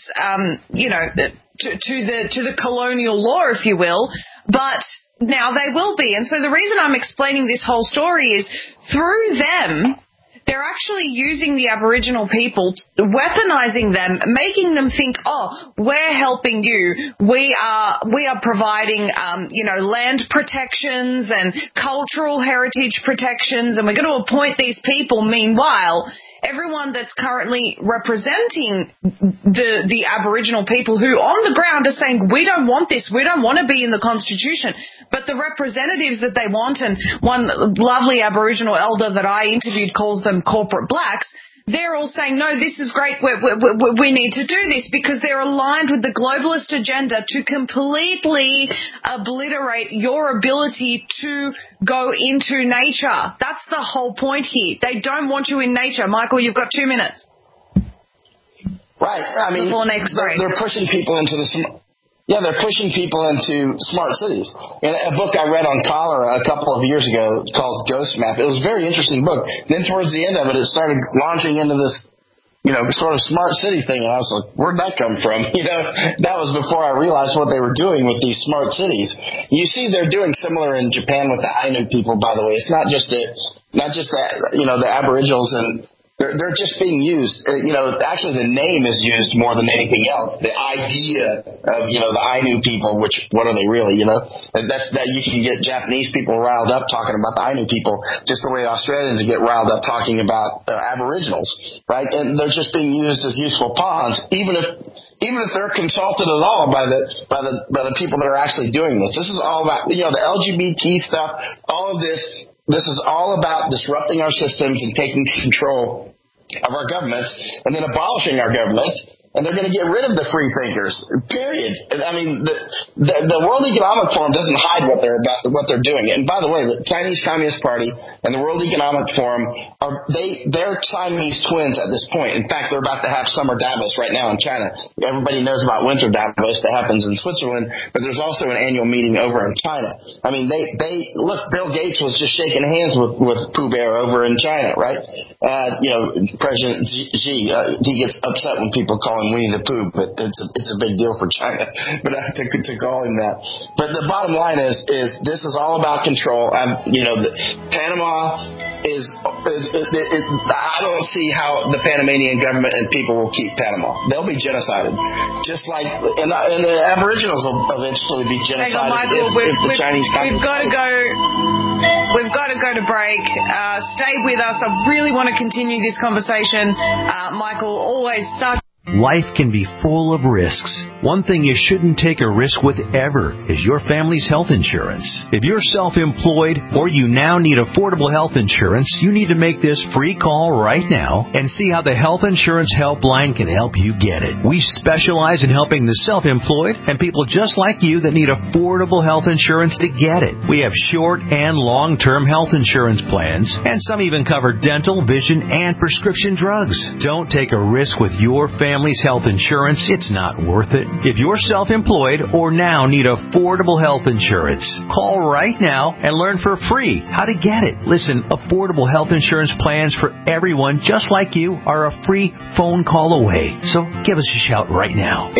to the colonial law, if you will. But now they will be. And so the reason I'm explaining this whole story is through them, they're actually using the Aboriginal people, weaponizing them, making them think, oh, we're helping you. We are providing, land protections and cultural heritage protections, and we're going to appoint these people. Meanwhile, everyone that's currently representing the Aboriginal people who on the ground are saying, we don't want this, we don't want to be in the Constitution. But the representatives that they want, and one lovely Aboriginal elder that I interviewed calls them corporate blacks, they're all saying, no, this is great, we need to do this, because they're aligned with the globalist agenda to completely obliterate your ability to go into nature. That's the whole point here. They don't want you in nature. Michael, you've got 2 minutes. Right. I mean, they're pushing people into they're pushing people into smart cities. In a book I read on cholera a couple of years ago called Ghost Map, it was a very interesting book. Then towards the end of it, it started launching into this, sort of smart city thing. And I was like, where'd that come from? That was before I realized what they were doing with these smart cities. You see they're doing similar in Japan with the Ainu people, by the way. It's not just the Aboriginals and they're just being used. Actually the name is used more than anything else. The idea of, the Ainu people, which, what are they really, And that you can get Japanese people riled up talking about the Ainu people, just the way Australians get riled up talking about Aboriginals, right? And they're just being used as useful pawns, even if they're consulted at all by the people that are actually doing this. This is all about, the LGBT stuff, all of this. This is all about disrupting our systems and taking control of our governments and then abolishing our governments. And they're going to get rid of the free thinkers, period. I mean, the World Economic Forum doesn't hide what they're doing. And by the way, the Chinese Communist Party and the World Economic Forum they're Siamese twins at this point. In fact, they're about to have summer Davos right now in China. Everybody knows about winter Davos that happens in Switzerland, but there's also an annual meeting over in China. I mean, they look, Bill Gates was just shaking hands with Pooh Bear over in China, right? President Xi, he gets upset when people call Winnie the Pooh, but it's a big deal for China. But to call him that. But the bottom line is this is all about control. Panama is I don't see how the Panamanian government and people will keep Panama. They'll be genocided, just like and the Aboriginals will eventually be genocided. Michael, if the Chinese. We've got to go. We've got to go to break. Stay with us. I really want to continue this conversation. Michael, always such. Life can be full of risks. One thing you shouldn't take a risk with ever is your family's health insurance. If you're self-employed or you now need affordable health insurance, you need to make this free call right now and see how the Health Insurance Helpline can help you get it. We specialize in helping the self-employed and people just like you that need affordable health insurance to get it. We have short and long-term health insurance plans, and some even cover dental, vision, and prescription drugs. Don't take a risk with your family family's health insurance, it's not worth it. If you're self-employed or now need affordable health insurance, call right now and learn for free how to get it. Listen, affordable health insurance plans for everyone just like you are a free phone call away. So give us a shout right now.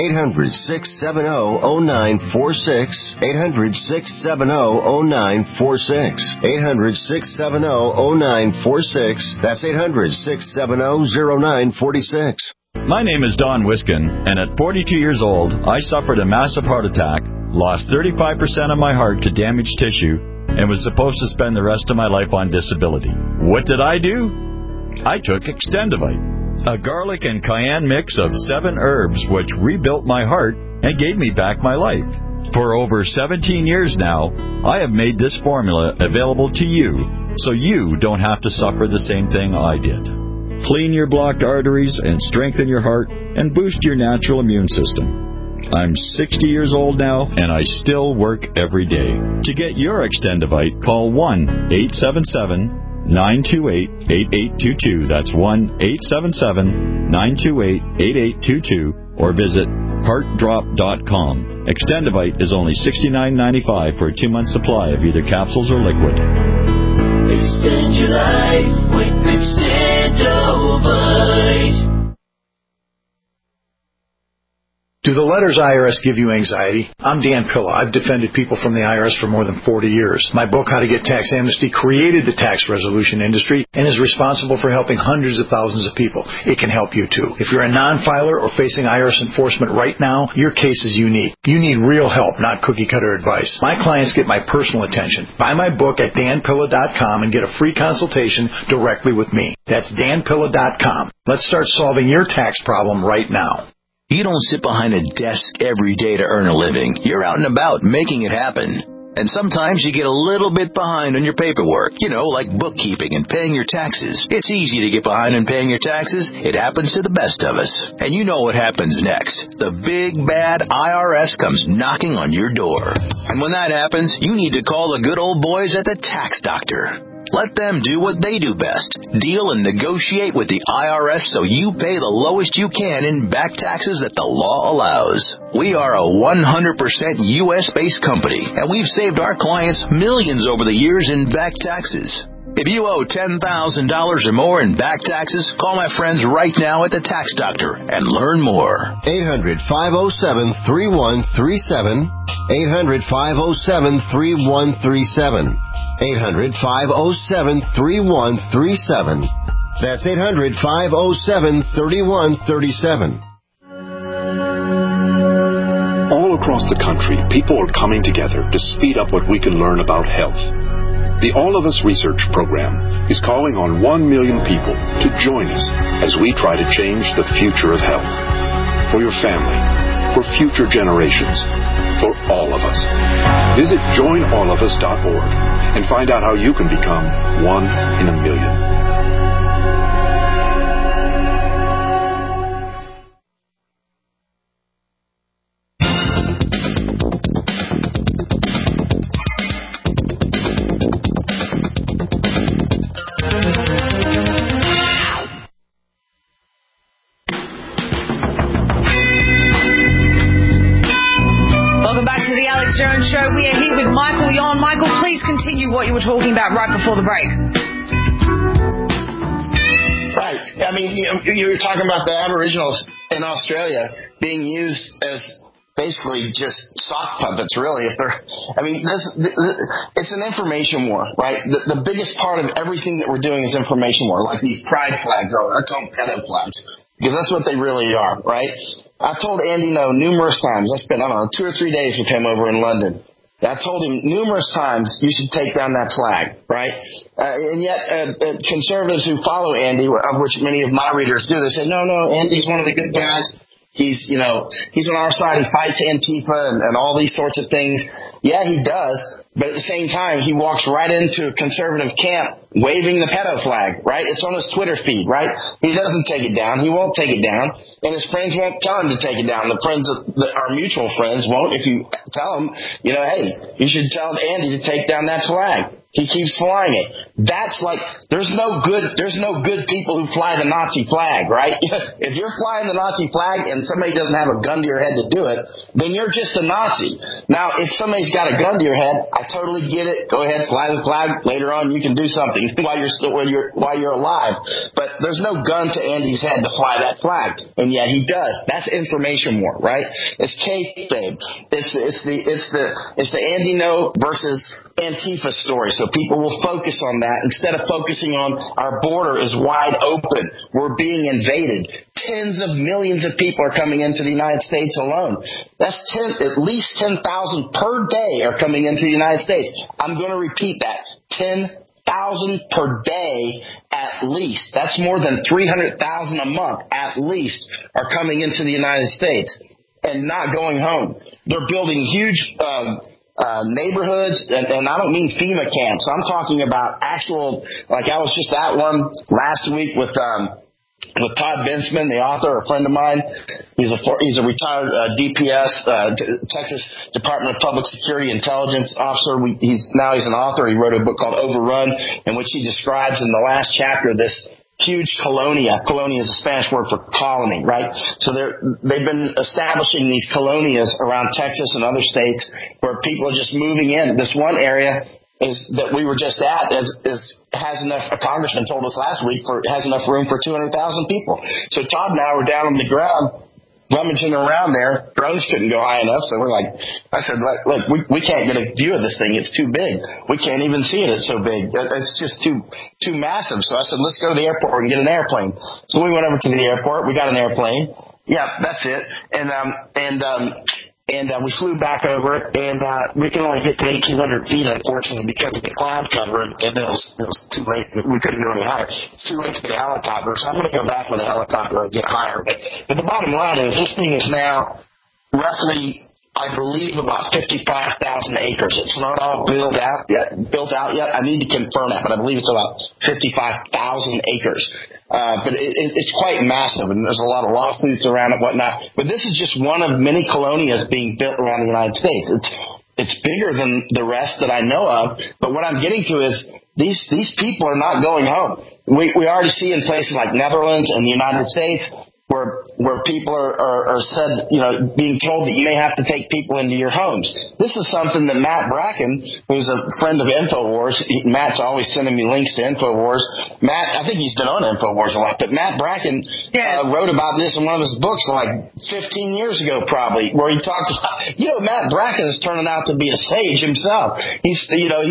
800-670-0946. 800-670-0946. 800-670-0946. That's 800-670-0946. My name is Don Wiskin, and at 42 years old, I suffered a massive heart attack, lost 35% of my heart to damaged tissue, and was supposed to spend the rest of my life on disability. What did I do? I took Extendivite, a garlic and cayenne mix of 7 herbs which rebuilt my heart and gave me back my life. For over 17 years now, I have made this formula available to you, so you don't have to suffer the same thing I did. Clean your blocked arteries and strengthen your heart and boost your natural immune system. I'm 60 years old now, and I still work every day. To get your Extendivite, call 1-877-928-8822. That's 1-877-928-8822, or visit heartdrop.com. Extendivite is only $69.95 for a 2-month supply of either capsules or liquid. Extend your life with Extendovite. Do the letters IRS give you anxiety? I'm Dan Pilla. I've defended people from the IRS for more than 40 years. My book, How to Get Tax Amnesty, created the tax resolution industry and is responsible for helping hundreds of thousands of people. It can help you, too. If you're a non-filer or facing IRS enforcement right now, your case is unique. You need real help, not cookie-cutter advice. My clients get my personal attention. Buy my book at danpilla.com and get a free consultation directly with me. That's danpilla.com. Let's start solving your tax problem right now. You don't sit behind a desk every day to earn a living. You're out and about making it happen. And sometimes you get a little bit behind on your paperwork, like bookkeeping and paying your taxes. It's easy to get behind on paying your taxes. It happens to the best of us. And you know what happens next. The big, bad IRS comes knocking on your door. And when that happens, you need to call the good old boys at the Tax Doctor. Let them do what they do best. Deal and negotiate with the IRS so you pay the lowest you can in back taxes that the law allows. We are a 100% U.S.-based company, and we've saved our clients millions over the years in back taxes. If you owe $10,000 or more in back taxes, call my friends right now at the Tax Doctor and learn more. 800-507-3137. 800-507-3137. 800-507-3137. That's 800-507-3137. All across the country, people are coming together to speed up what we can learn about health. The All of Us Research Program is calling on 1 million people to join us as we try to change the future of health. For your family, for future generations, for all of us. Visit joinallofus.org and find out how you can become 1 in a million. Show. We are here with Michael Yon. Michael, please continue what you were talking about right before the break. Right. I mean, you were talking about the Aboriginals in Australia being used as basically just sock puppets, really. It's an information war, right? The biggest part of everything that we're doing is information war, like these pride flags. I call them pedo flags, because that's what they really are, right? I've told Andy No numerous times. I spent, 2 or 3 days with him over in London. I told him numerous times you should take down that flag, right? And yet conservatives who follow Andy, of which many of my readers do, they say, no, Andy's one of the good guys. He's on our side. He fights Antifa and all these sorts of things. Yeah, he does. But at the same time, he walks right into a conservative camp waving the pedo flag, right? It's on his Twitter feed, right? He doesn't take it down. He won't take it down. And his friends won't tell him to take it down. The friends, our mutual friends won't. If you tell him, hey, you should tell Andy to take down that flag. He keeps flying it. That's like, there's no good people who fly the Nazi flag, right? If you're flying the Nazi flag and somebody doesn't have a gun to your head to do it, then you're just a Nazi. Now, if somebody's got a gun to your head, I totally get it. Go ahead, fly the flag. Later on, you can do something while you're alive. But there's no gun to Andy's head to fly that flag, and yet he does. That's information war, right? It's kayfabe. It's the Andy No versus Antifa story. So people will focus on that instead of focusing on our border is wide open. We're being invaded. Tens of millions of people are coming into the United States alone. That's at least 10,000 per day are coming into the United States. I'm going to repeat that. 10,000 per day at least. That's more than 300,000 a month at least are coming into the United States and not going home. They're building huge neighborhoods, and I don't mean FEMA camps. I'm talking about actual, like I was just at one last week with Todd Bensman, the author, a friend of mine. He's a retired DPS, Texas Department of Public Security Intelligence officer. He's an author. He wrote a book called Overrun, in which he describes in the last chapter this huge colonia. Colonia is a Spanish word for colony, right? So they've been establishing these colonias around Texas and other states where people are just moving in. This one area that we were just at has enough, a congressman told us last week, has enough room for 200,000 people. So Todd and I were down on the ground rummaging around there. Drones couldn't go high enough, so I said, look, we can't get a view of this thing. It's too big. We can't even see it. It's so big. It's just too massive. So I said, let's go to the airport and get an airplane. So we went over to the airport. We got an airplane. Yeah, that's it. And we flew back over it, and we can only get to 1,800 feet, unfortunately, because of the cloud cover, and it was too late. We couldn't go any higher. It's too late to get a helicopter, so I'm going to go back with a helicopter and get higher. But the bottom line is this thing is now roughly, I believe, about 55,000 acres. It's not all built out yet. I need to confirm that, but I believe it's about 55,000 acres. But it's quite massive, and there's a lot of lawsuits around it and whatnot. But this is just one of many colonias being built around the United States. It's bigger than the rest that I know of. But what I'm getting to is these people are not going home. We already see in places like Netherlands and the United States where people are said, being told that you may have to take people into your homes. This is something that Matt Bracken, who's a friend of InfoWars, Matt's always sending me links to InfoWars. Matt, I think he's been on InfoWars a lot, but Matt Bracken wrote about this in one of his books like 15 years ago probably, where he talked about, Matt Bracken is turning out to be a sage himself. He's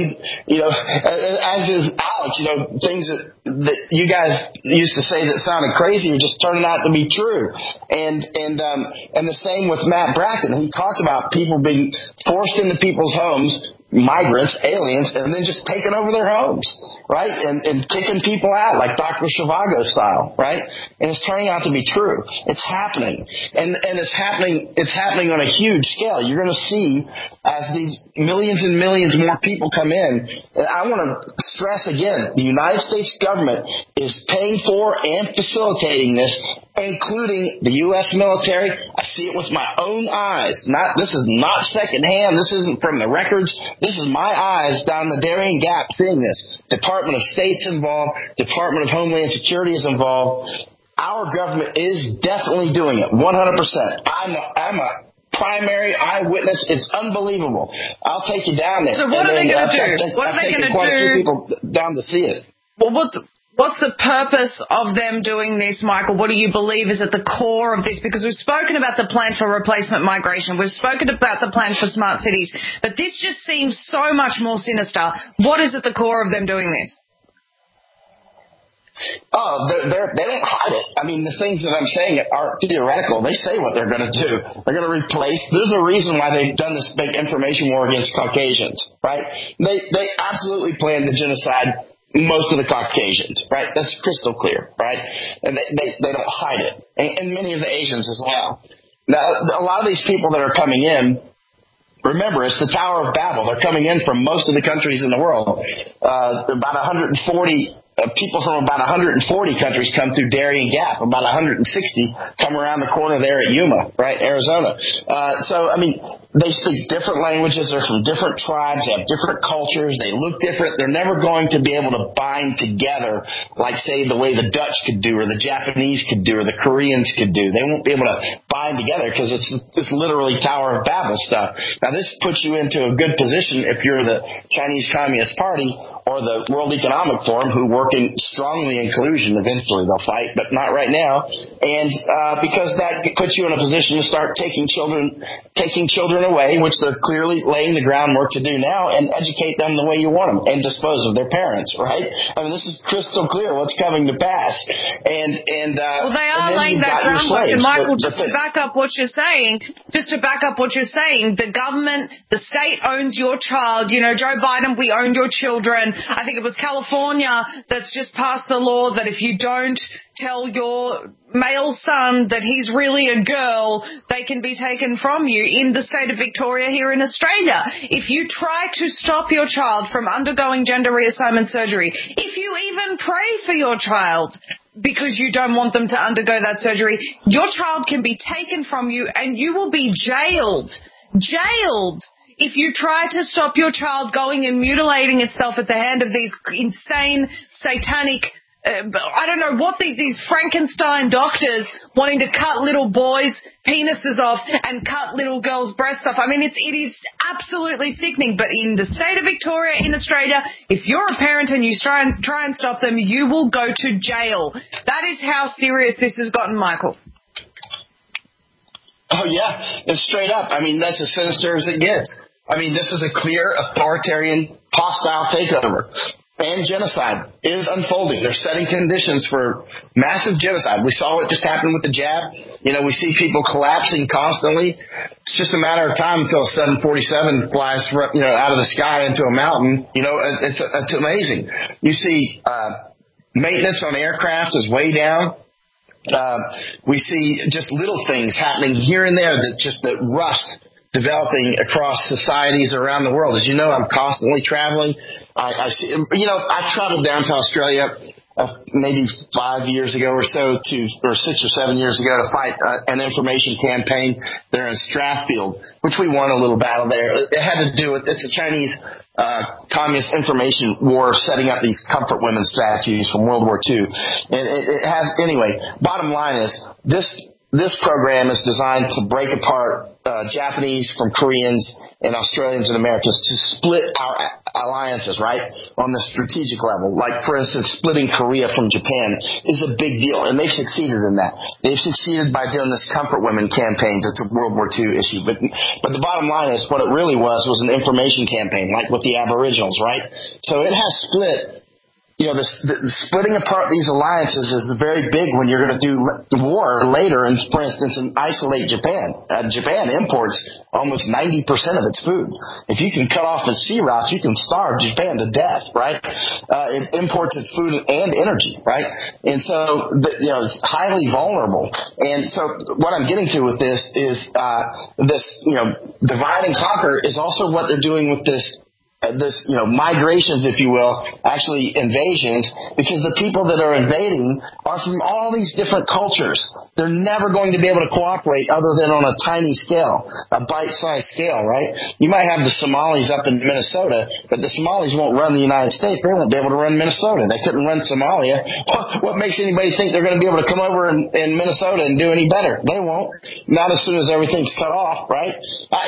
as is Alex, things that you guys used to say that sounded crazy are just turning out to be true. And the same with Matt Bracken. He talked about people being forced into people's homes, migrants, aliens, and then just taking over their homes, right? And kicking people out like Dr. Zhivago style, right? And it's turning out to be true. It's happening. And it's happening on a huge scale. You're going to see as these millions and millions more people come in. And I want to stress again, the United States government is paying for and facilitating this, including the U.S. military. I see it with my own eyes. This is not secondhand. This isn't from the records. This is my eyes down the Darien Gap seeing this. Department of State's involved. Department of Homeland Security is involved. Our government is definitely doing it, 100%. I'm a primary eyewitness. It's unbelievable. I'll take you down there. So what are they going to do? What are they going to do? Quite a few people down to see it. Well, what's the purpose of them doing this, Michael? What do you believe is at the core of this? Because we've spoken about the plan for replacement migration. We've spoken about the plan for smart cities. But this just seems so much more sinister. What is at the core of them doing this? Oh, they don't hide it. I mean, the things that I'm saying are theoretical. They say what they're going to do. They're going to replace. There's a reason why they've done this big information war against Caucasians, right? They absolutely planned to genocide most of the Caucasians, right? That's crystal clear, right? And they don't hide it. And many of the Asians as well. Now, a lot of these people that are coming in, Remember, it's the Tower of Babel. They're coming in from most of the countries in the world. About 140 people from about 140 countries come through Darien Gap. About 160 come around the corner there at Yuma, right, Arizona. So, I mean, they speak different languages. They're from different tribes. They have different cultures. They look different. They're never going to be able to bind together like, say, the way the Dutch could do or the Japanese could do or the Koreans could do. They won't be able to bind together because it's literally Tower of Babel stuff. Now, this puts you into a good position if you're the Chinese Communist Party or the World Economic Forum, who working strongly inclusion. Eventually they'll fight, but not right now. And because that puts you in a position to start taking children away, which they're clearly laying the groundwork to do now, and educate them the way you want them and dispose of their parents, right? I mean, this is crystal clear what's coming to pass. Well, they are laying that groundwork. And Michael, just to back up what you're saying, the government, the state owns your child. You know, Joe Biden, we owned your children. I think it was California that's just passed the law that if you don't tell your male son that he's really a girl, they can be taken from you. In the state of Victoria here in Australia, if you try to stop your child from undergoing gender reassignment surgery, if you even pray for your child because you don't want them to undergo that surgery, your child can be taken from you and you will be jailed. If you try to stop your child going and mutilating itself at the hand of these insane, satanic, I don't know what these Frankenstein doctors wanting to cut little boys' penises off and cut little girls' breasts off. I mean, it is absolutely sickening. But in the state of Victoria, in Australia, if you're a parent and you try and stop them, you will go to jail. That is how serious this has gotten, Michael. Oh, yeah. It's straight up. I mean, that's as sinister as it gets. I mean, this is a clear authoritarian, hostile takeover. And genocide is unfolding. They're setting conditions for massive genocide. We saw what just happened with the jab. You know, we see people collapsing constantly. It's just a matter of time until a 747 flies, out of the sky into a mountain. You know, it's amazing. You see maintenance on aircraft is way down. We see just little things happening here and there that rust developing across societies around the world. As you know, I'm constantly traveling. I see, I traveled down to Australia maybe 5 years ago or so or 6 or 7 years ago to fight an information campaign there in Strathfield, which we won a little battle there. It had to do with, it's a Chinese communist information war setting up these comfort women statues from World War II. And it has, anyway, bottom line is this program is designed to break apart Japanese from Koreans and Australians and Americans, to split our alliances, right, on the strategic level. Like, for instance, splitting Korea from Japan is a big deal, and they've succeeded in that. They've succeeded by doing this comfort women campaign. It's a World War II issue. But the bottom line is what it really was an information campaign, like with the Aboriginals, right? So it has split. You know, the splitting apart these alliances is very big when you're going to do war later, and for instance, and isolate Japan. Japan imports almost 90% of its food. If you can cut off its sea routes, you can starve Japan to death, right? It imports its food and energy, right? And so, it's highly vulnerable. And so what I'm getting to with this is divide and conquer is also what they're doing with this migrations, if you will, actually invasions, because the people that are invading are from all these different cultures. They're never going to be able to cooperate other than on a tiny scale, a bite-sized scale, right? You might have the Somalis up in Minnesota, but the Somalis won't run the United States. They won't be able to run Minnesota. They couldn't run Somalia. What makes anybody think they're going to be able to come over in Minnesota and do any better? They won't. Not as soon as everything's cut off, right?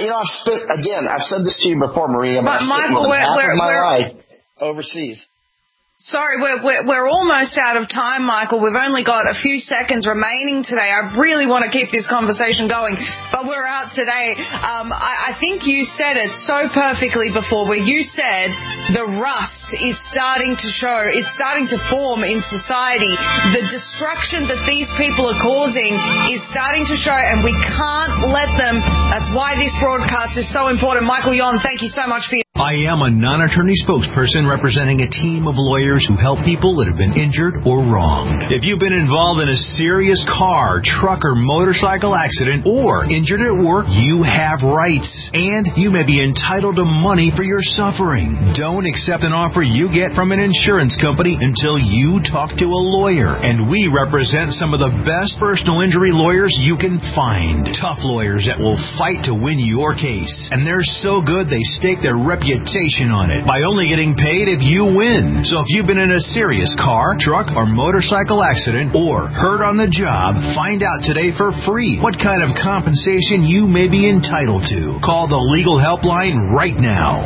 I've said this to you before, Maria, but Michael, half of my life overseas. Sorry, we're almost out of time, Michael. We've only got a few seconds remaining today. I really want to keep this conversation going, but we're out today. I think you said it so perfectly before, where you said the rust is starting to show. It's starting to form in society. The destruction that these people are causing is starting to show, and we can't let them. That's why this broadcast is so important. Michael Yon, thank you so much for your I am a non-attorney spokesperson representing a team of lawyers who help people that have been injured or wronged. If you've been involved in a serious car, truck, or motorcycle accident or injured at work, you have rights, and you may be entitled to money for your suffering. Don't accept an offer you get from an insurance company until you talk to a lawyer, and we represent some of the best personal injury lawyers you can find. Tough lawyers that will fight to win your case, and they're so good they stake their reputation on it by only getting paid if you win. So if you've been in a serious car, truck, or motorcycle accident or hurt on the job, find out today for free what kind of compensation you may be entitled to. Call the legal helpline right now.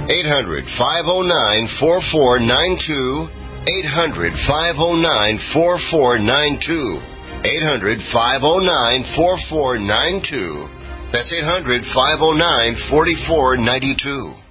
800-509-4492. 800-509-4492. 800-509-4492. That's 800-509-4492.